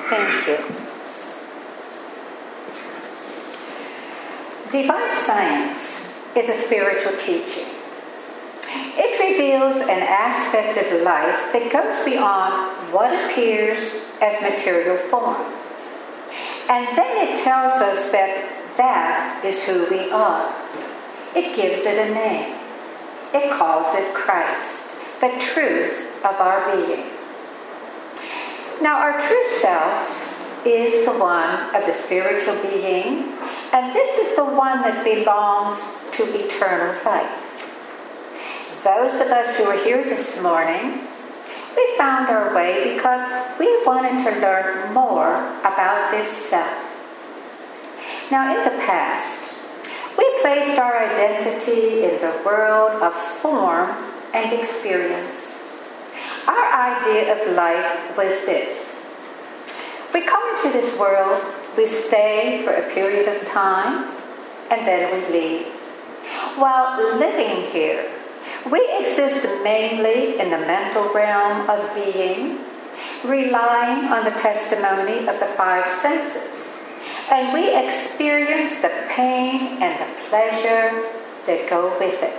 Thank you. Divine science is a spiritual teaching. It reveals an aspect of life that goes beyond what appears as material form. And then it tells us that is who we are. It gives it a name. It calls it Christ, the truth of our being. Now, our true self is the one of the spiritual being, and this is the one that belongs to eternal life. Those of us who are here this morning, we found our way because we wanted to learn more about this self. Now, in the past, we placed our identity in the world of form and experience. Our idea of life was this. We come into this world, we stay for a period of time, and then we leave. While living here, we exist mainly in the mental realm of being, relying on the testimony of the five senses, and we experience the pain and the pleasure that go with it.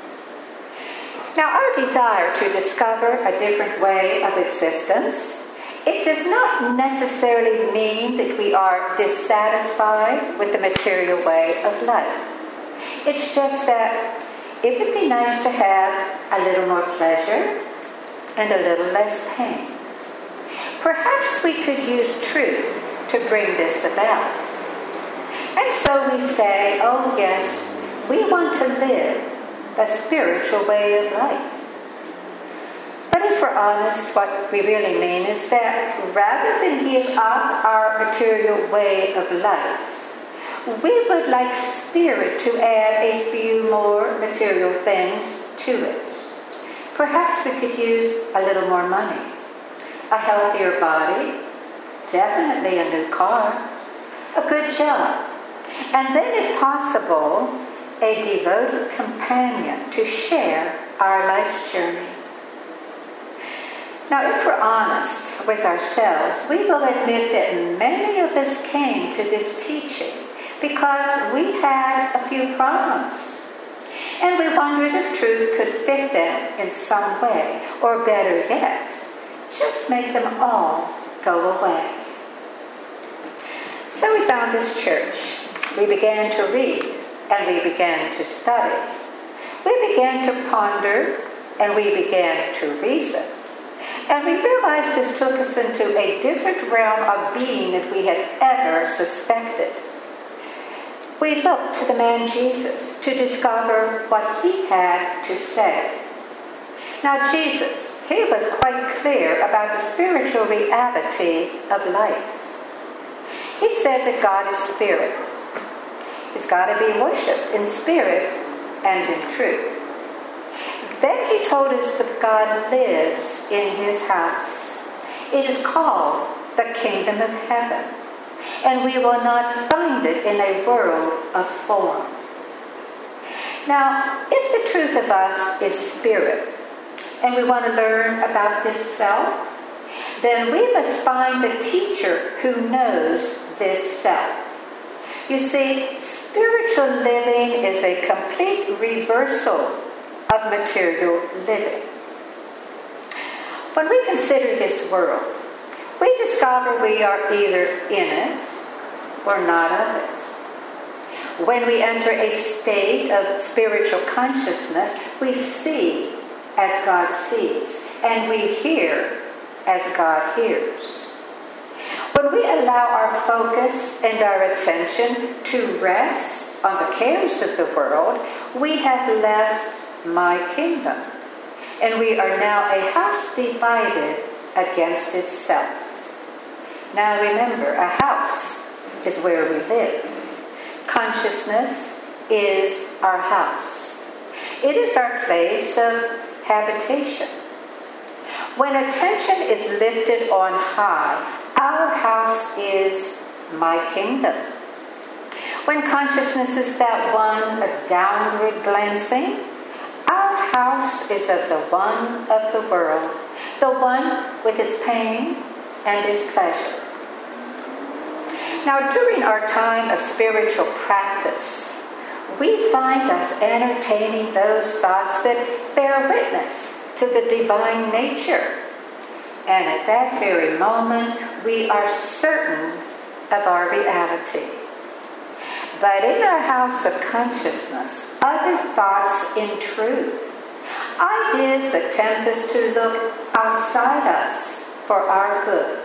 Now, our desire to discover a different way of existence, it does not necessarily mean that we are dissatisfied with the material way of life. It's just that it would be nice to have a little more pleasure and a little less pain. Perhaps we could use truth to bring this about. And so we say, oh yes, we want to live a spiritual way of life. But if we're honest, what we really mean is that rather than give up our material way of life, we would like Spirit to add a few more material things to it. Perhaps we could use a little more money, a healthier body, definitely a new car, a good job, and then, if possible, a devoted companion to share our life's journey. Now, if we're honest with ourselves, we will admit that many of us came to this teaching because we had a few problems. And we wondered if truth could fit them in some way, or better yet, just make them all go away. So we found this church. We began to read, and we began to study. We began to ponder, and we began to reason. And we realized this took us into a different realm of being that we had ever suspected. We looked to the man Jesus to discover what he had to say. Now Jesus, he was quite clear about the spiritual reality of life. He said that God is spirit. He's got to be worshipped in spirit and in truth. Then he told us that God lives in his house. It is called the kingdom of heaven. And we will not find it in a world of form. Now, if the truth of us is spirit, and we want to learn about this self, then we must find the teacher who knows this self. You see, spiritual living is a complete reversal of material living. When we consider this world, we discover we are either in it or not of it. When we enter a state of spiritual consciousness, we see as God sees, and we hear as God hears. When we allow our focus and our attention to rest on the cares of the world, we have left my kingdom, and we are now a house divided against itself. Now remember, a house is where we live. Consciousness is our house. It is our place of habitation. When attention is lifted on high, our house is my kingdom. When consciousness is that one of downward glancing, our house is of the one of the world, the one with its pain and its pleasure. Now, during our time of spiritual practice, we find us entertaining those thoughts that bear witness to the divine nature. And at that very moment, we are certain of our reality. But in our house of consciousness, other thoughts intrude. Ideas that tempt us to look outside us for our good.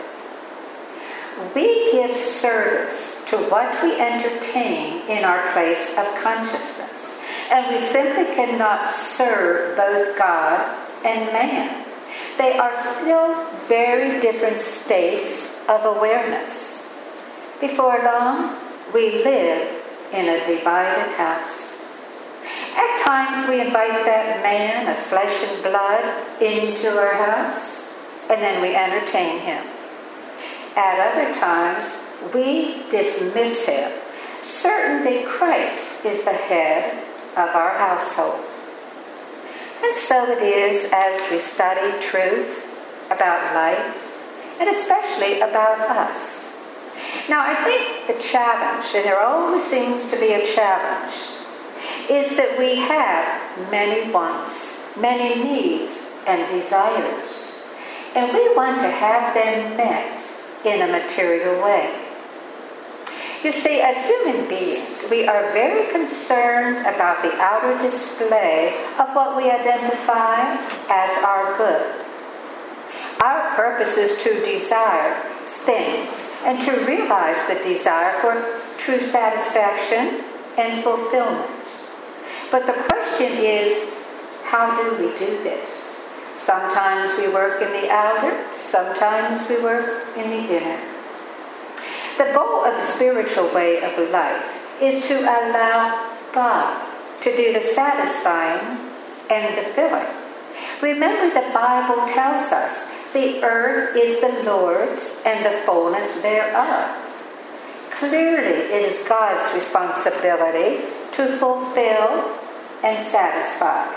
We give service to what we entertain in our place of consciousness, and we simply cannot serve both God and man. They are still very different states of awareness. Before long, we live in a divided house. At times we invite that man of flesh and blood into our house, and then we entertain him. At other times, we dismiss him, certain that Christ is the head of our household. And so it is as we study truth about life, and especially about us. Now, I think the challenge, and there always seems to be a challenge, is that we have many wants, many needs and desires, and we want to have them met in a material way. You see, as human beings, we are very concerned about the outer display of what we identify as our good. Our purpose is to desire things and to realize the desire for true satisfaction and fulfillment. But the question is, how do we do this? Sometimes we work in the outer, sometimes we work in the inner. The goal of the spiritual way of life is to allow God to do the satisfying and the filling. Remember, the Bible tells us the earth is the Lord's and the fullness thereof. Clearly, it is God's responsibility to fulfill and satisfy.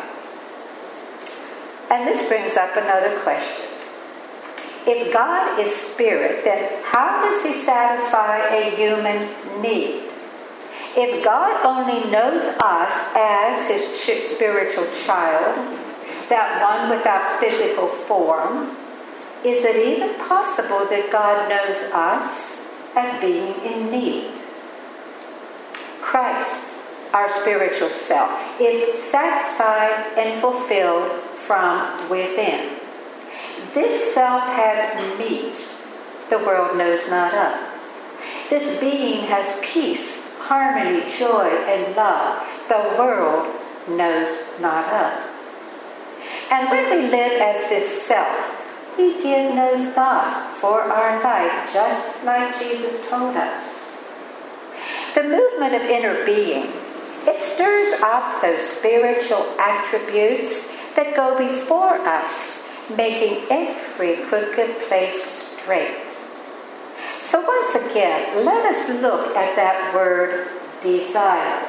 And this brings up another question. If God is spirit, then how does he satisfy a human need? If God only knows us as his spiritual child, that one without physical form, is it even possible that God knows us as being in need? Christ, our spiritual self, is satisfied and fulfilled from within. This self has meat the world knows not of. This being has peace, harmony, joy, and love the world knows not of. And when we live as this self, we give no thought for our life, just like Jesus told us. The movement of inner being, it stirs up those spiritual attributes that go before us, making every crooked place straight. So once again, let us look at that word desire.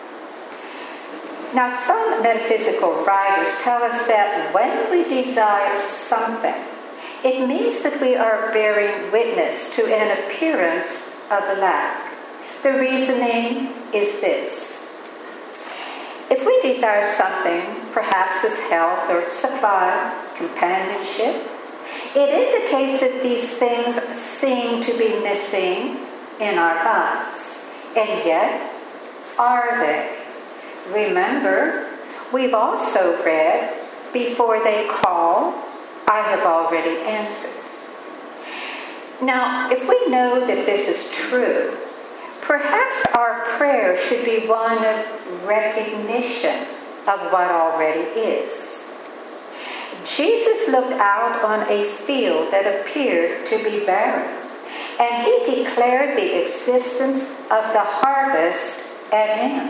Now, some metaphysical writers tell us that when we desire something, it means that we are bearing witness to an appearance of lack. The reasoning is this. If we desire something, perhaps as health or supply, companionship, it indicates that these things seem to be missing in our lives. And yet, are they? Remember, we've also read, before they call, I have already answered. Now, if we know that this is true, perhaps our prayer should be one of recognition of what already is. Jesus looked out on a field that appeared to be barren, and he declared the existence of the harvest at hand.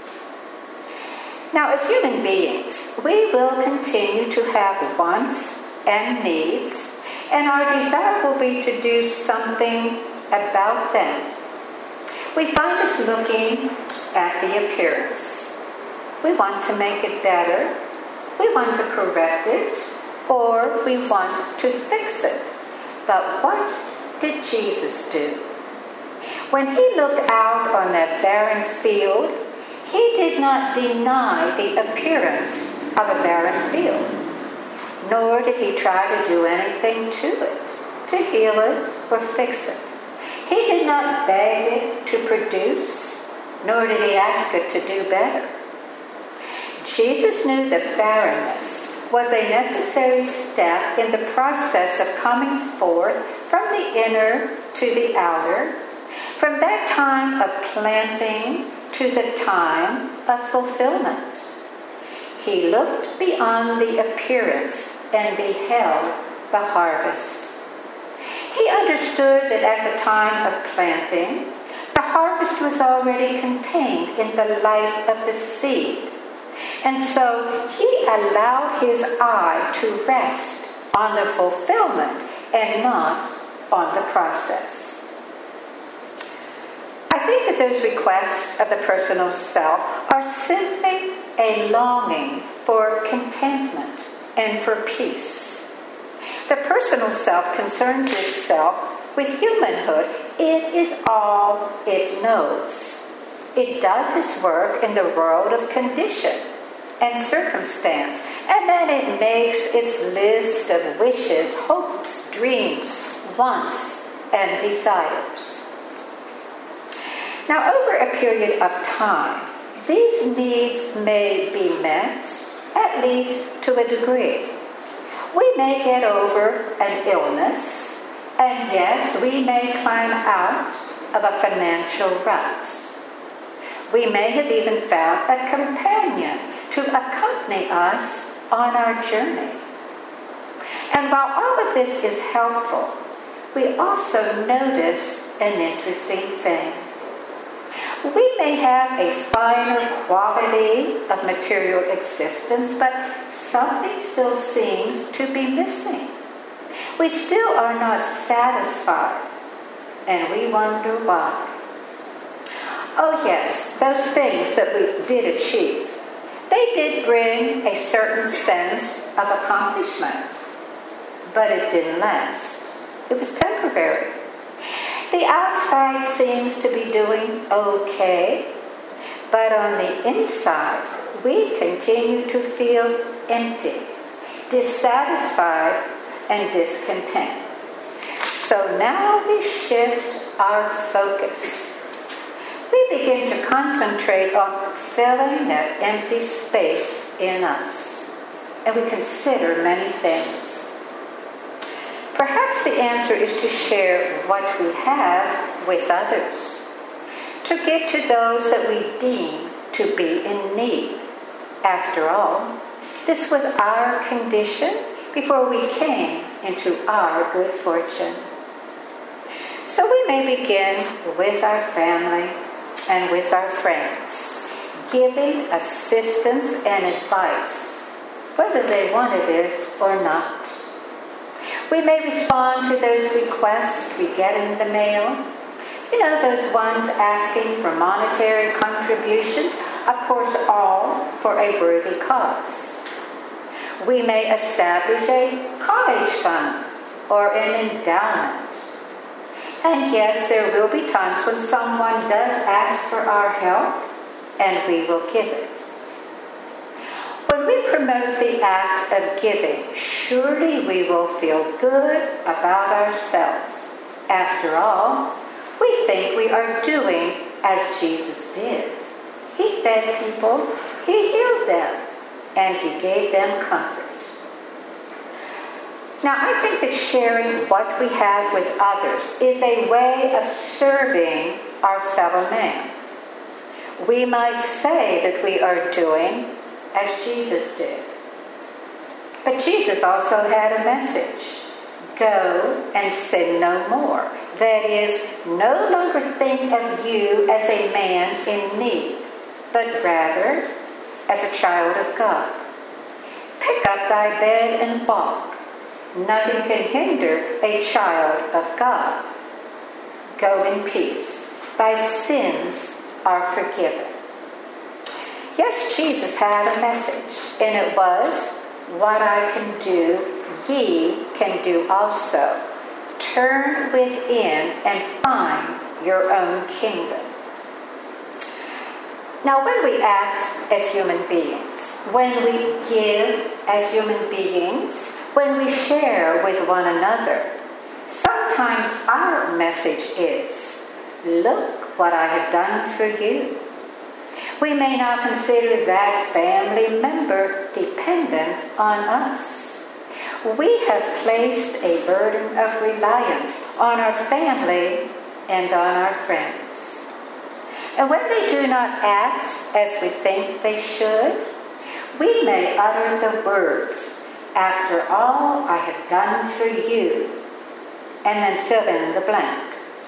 Now, as human beings, we will continue to have wants and needs, and our desire will be to do something about them. We find us looking at the appearance. We want to make it better, we want to correct it, or we want to fix it. But what did Jesus do? When he looked out on that barren field, he did not deny the appearance of a barren field, nor did he try to do anything to it, to heal it or fix it. He did not beg it to produce, nor did he ask it to do better. Jesus knew that barrenness was a necessary step in the process of coming forth from the inner to the outer, from that time of planting to the time of fulfillment. He looked beyond the appearance and beheld the harvest. He understood that at the time of planting, the harvest was already contained in the life of the seed. And so he allowed his eye to rest on the fulfillment and not on the process. I think that those requests of the personal self are simply a longing for contentment and for peace. The personal self concerns itself with humanhood. It is all it knows. It does its work in the world of condition and circumstance, and then it makes its list of wishes, hopes, dreams, wants, and desires. Now, over a period of time, these needs may be met, at least to a degree. We may get over an illness, and yes, we may climb out of a financial rut. We may have even found a companion to accompany us on our journey. And while all of this is helpful, we also notice an interesting thing. We may have a finer quality of material existence, but something still seems to be missing. We still are not satisfied, and we wonder why. Oh yes, those things that we did achieve, they did bring a certain sense of accomplishment, but it didn't last. It was temporary. The outside seems to be doing okay, but on the inside, we continue to feel empty, dissatisfied, and discontent. So now we shift our focus. We begin to concentrate on filling that empty space in us, and we consider many things. Perhaps the answer is to share what we have with others, to give to those that we deem to be in need. After all, this was our condition before we came into our good fortune. So we may begin with our family and with our friends, giving assistance and advice, whether they wanted it or not. We may respond to those requests we get in the mail. You know, those ones asking for monetary contributions, of course, all for a worthy cause. We may establish a college fund or an endowment. And yes, there will be times when someone does ask for our help, and we will give it. When we promote the act of giving, surely we will feel good about ourselves. After all, we think we are doing as Jesus did. He fed people, he healed them, and he gave them comfort. Now, I think that sharing what we have with others is a way of serving our fellow man. We might say that we are doing as Jesus did. But Jesus also had a message. Go and sin no more. That is, no longer think of you as a man in need, but rather as a child of God. Pick up thy bed and walk. Nothing can hinder a child of God. Go in peace. Thy sins are forgiven. Yes, Jesus had a message, and it was, what I can do, ye can do also. Turn within and find your own kingdom. Now, when we act as human beings, when we give as human beings, when we share with one another, sometimes our message is, look what I have done for you. We may not consider that family member dependent on us. We have placed a burden of reliance on our family and on our friends. And when they do not act as we think they should, we may utter the words, after all I have done for you, and then fill in the blank.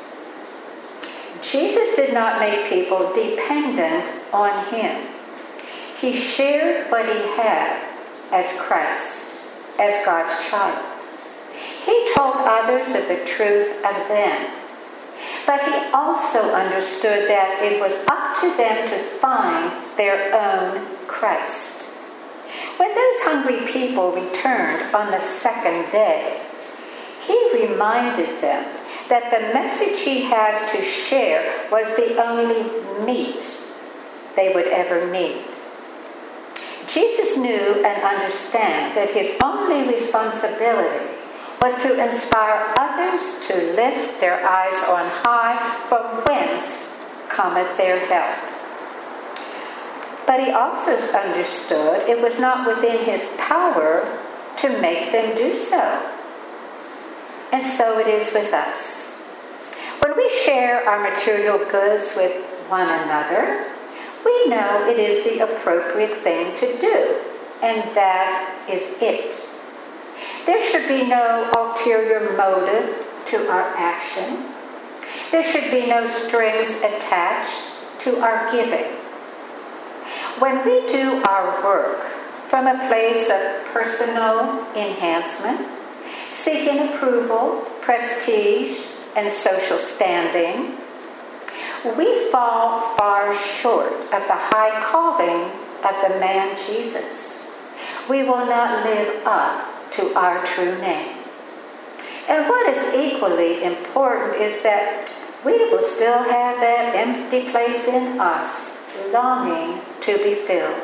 Jesus did not make people dependent on him. He shared what he had as Christ, as God's child. He told others of the truth of them. But he also understood that it was up to them to find their own Christ. When those hungry people returned on the second day, he reminded them that the message he has to share was the only meat they would ever need. Jesus knew and understood that his only responsibility was to inspire others to lift their eyes on high, from whence cometh their help. But he also understood it was not within his power to make them do so. And so it is with us. When we share our material goods with one another, we know it is the appropriate thing to do, and that is it. There should be no ulterior motive to our action. There should be no strings attached to our giving. When we do our work from a place of personal enhancement, seeking approval, prestige, and social standing, we fall far short of the high calling of the man Jesus. We will not live up to our true name. And what is equally important is that we will still have that empty place in us, longing to be filled.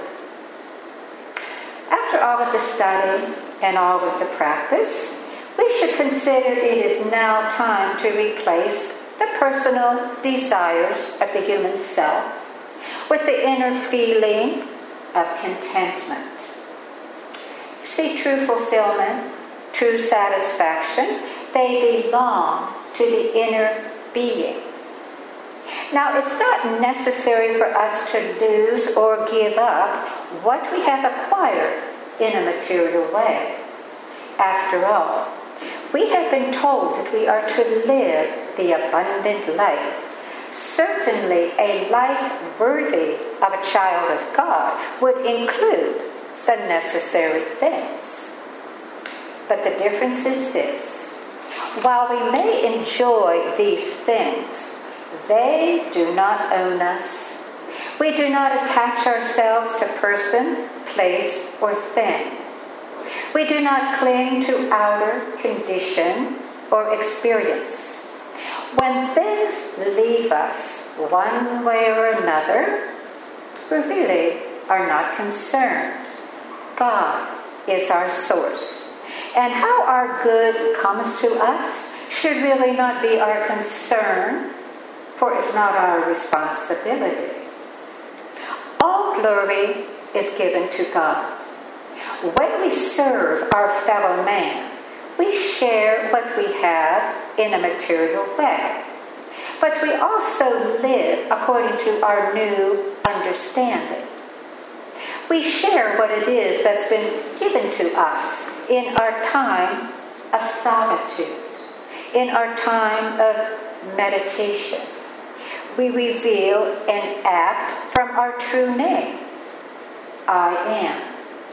After all of the study and all of the practice, we should consider it is now time to replace the personal desires of the human self with the inner feeling of contentment. See, true fulfillment, true satisfaction, they belong to the inner being. Now, it's not necessary for us to lose or give up what we have acquired in a material way. After all, we have been told that we are to live the abundant life. Certainly, a life worthy of a child of God would include the necessary things. But the difference is this. While we may enjoy these things, they do not own us. We do not attach ourselves to person, place, or thing. We do not cling to outer condition or experience. When things leave us one way or another, we really are not concerned. God is our source. And how our good comes to us should really not be our concern, for it's not our responsibility. All glory is given to God. When we serve our fellow man, we share what we have in a material way. But we also live according to our new understanding. We share what it is that's been given to us in our time of solitude, in our time of meditation. We reveal and act from our true name. I am.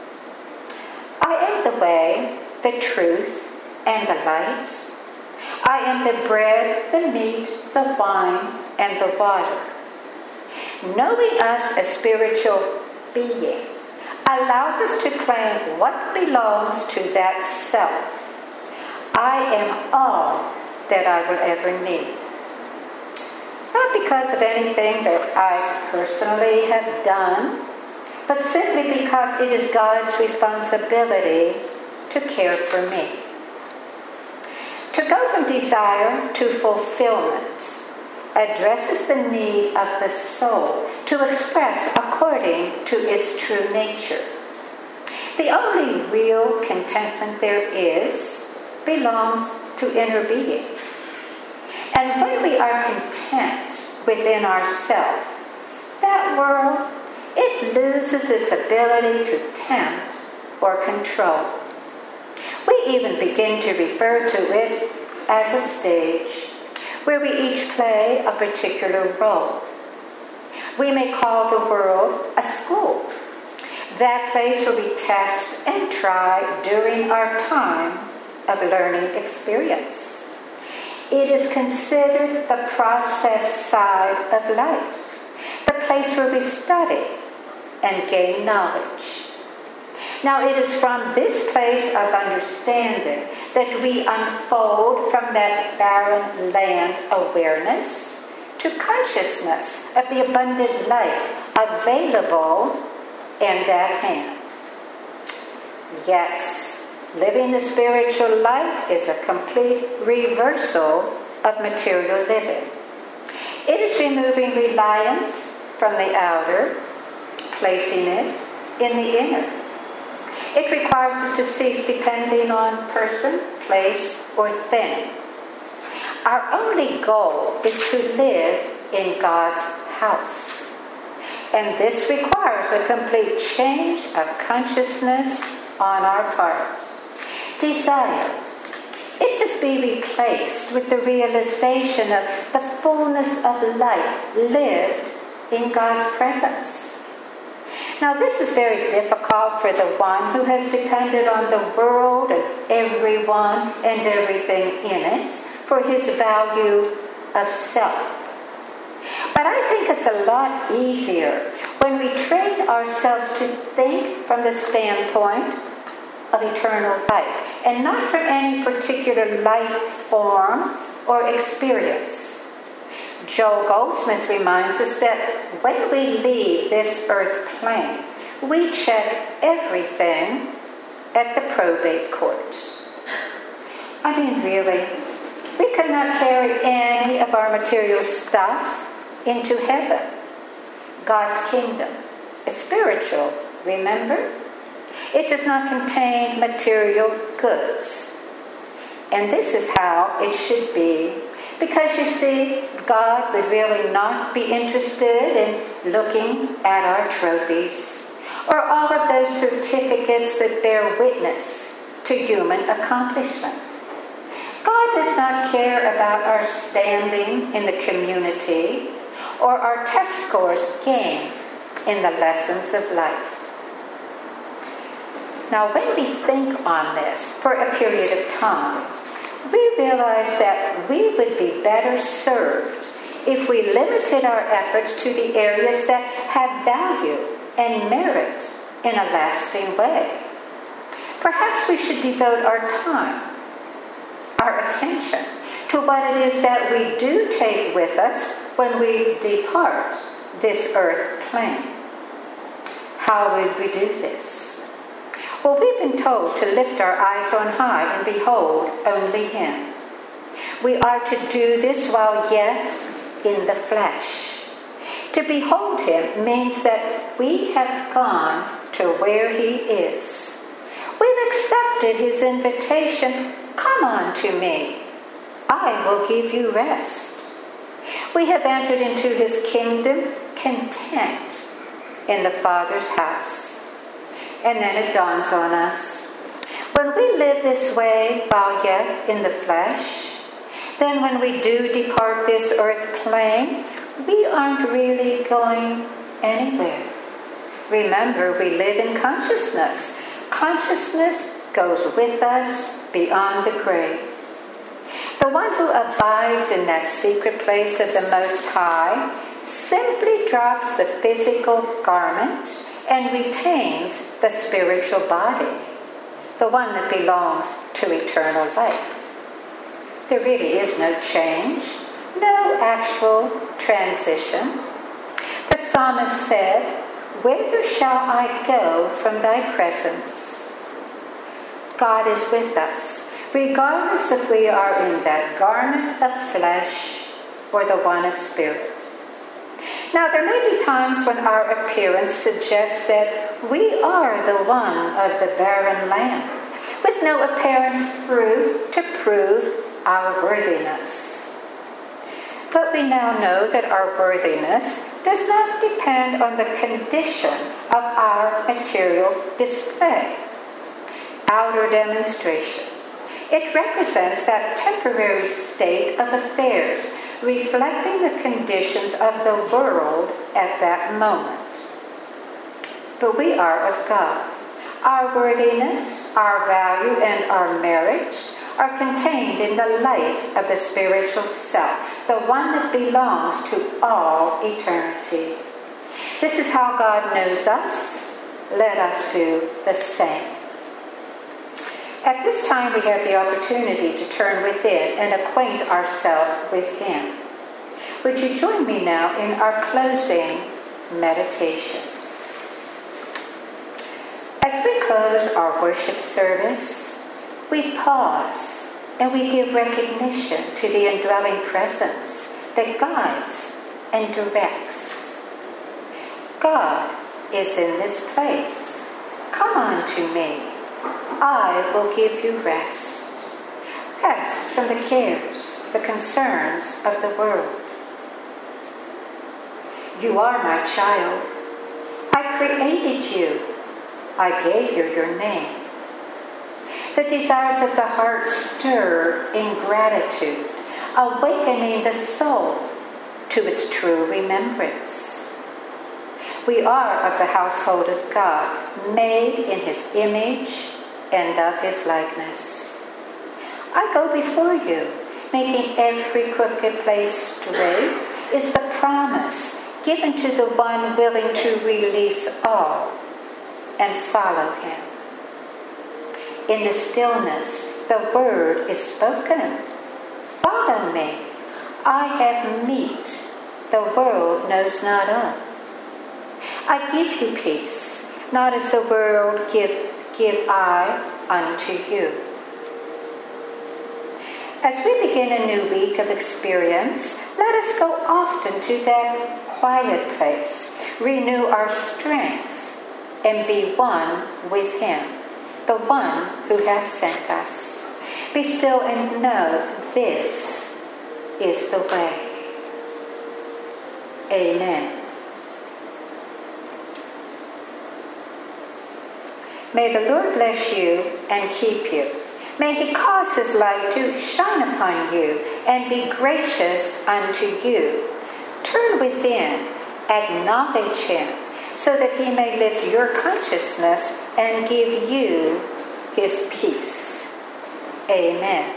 I am the way, the truth, and the light. I am the bread, the meat, the wine, and the water. Knowing us as spiritual being allows us to claim what belongs to that self. I am all that I will ever need. because of anything that I personally have done, but simply because it is God's responsibility to care for me. To go from desire to fulfillment addresses the need of the soul to express according to its true nature. The only real contentment there is belongs to inner being. And when we are content within ourselves, that world, it loses its ability to tempt or control. We even begin to refer to it as a stage where we each play a particular role. We may call the world a school, that place where we test and try during our time of learning experience. It is considered the process side of life, the place where we study and gain knowledge. Now, it is from this place of understanding that we unfold from that barren land awareness to consciousness of the abundant life available and at hand. Yes, living the spiritual life is a complete reversal of material living. It is removing reliance from the outer, placing it in the inner. It requires us to cease depending on person, place, or thing. Our only goal is to live in God's house. And this requires a complete change of consciousness on our part. Desire, it must be replaced with the realization of the fullness of life lived in God's presence. Now, this is very difficult for the one who has depended on the world and everyone and everything in it for his value of self. But I think it's a lot easier when we train ourselves to think from the standpoint of eternal life and not from any particular life form or experience. Joel Goldsmith reminds us that when we leave this earth plane, we check everything at the probate court. I mean, really, we could not carry any of our material stuff into heaven. God's kingdom is spiritual, remember? It does not contain material goods. And this is how it should be. Because you see, God would really not be interested in looking at our trophies or all of those certificates that bear witness to human accomplishment. God does not care about our standing in the community or our test scores gained in the lessons of life. Now, when we think on this for a period of time, we realize that we would be better served if we limited our efforts to the areas that have value and merit in a lasting way. Perhaps we should devote our time, our attention, to what it is that we do take with us when we depart this earth plane. How would we do this? Well, we've been told to lift our eyes on high and behold only Him. We are to do this while yet in the flesh. To behold Him means that we have gone to where He is. We've accepted His invitation, "Come on to me, I will give you rest." We have entered into His kingdom content in the Father's house. And then it dawns on us, when we live this way while yet in the flesh, then when we do depart this earth plane, we aren't really going anywhere. Remember, we live in consciousness. Consciousness goes with us beyond the grave. The one who abides in that secret place of the Most High simply drops the physical garment and retains the spiritual body, the one that belongs to eternal life. There really is no change, no actual transition. The psalmist said, "Whither shall I go from thy presence?" God is with us, regardless if we are in that garment of flesh or the one of spirit. Now, there may be times when our appearance suggests that we are the one of the barren land, with no apparent fruit to prove our worthiness. But we now know that our worthiness does not depend on the condition of our material display, outer demonstration. It represents that temporary state of affairs, reflecting the conditions of the world at that moment. But we are of God. Our worthiness, our value, and our merit are contained in the life of the spiritual self, the one that belongs to all eternity. This is how God knows us. Let us do the same. At this time, we have the opportunity to turn within and acquaint ourselves with Him. Would you join me now in our closing meditation? As we close our worship service, we pause and we give recognition to the indwelling presence that guides and directs. God is in this place. Come unto me. I will give you rest. Rest from the cares, the concerns of the world. You are my child. I created you. I gave you your name. The desires of the heart stir in gratitude, awakening the soul to its true remembrance. We are of the household of God, made in His image and of His likeness. I go before you, making every crooked place straight, is the promise given to the one willing to release all and follow Him. In the stillness, the word is spoken. Follow me. I have meat the world knows not of. I give you peace, not as the world give I unto you. As we begin a new week of experience, let us go often to that quiet place, renew our strength, and be one with Him, the one who has sent us. Be still and know this is the way. Amen. May the Lord bless you and keep you. May He cause His light to shine upon you and be gracious unto you. Turn within, acknowledge Him, so that He may lift your consciousness and give you His peace. Amen.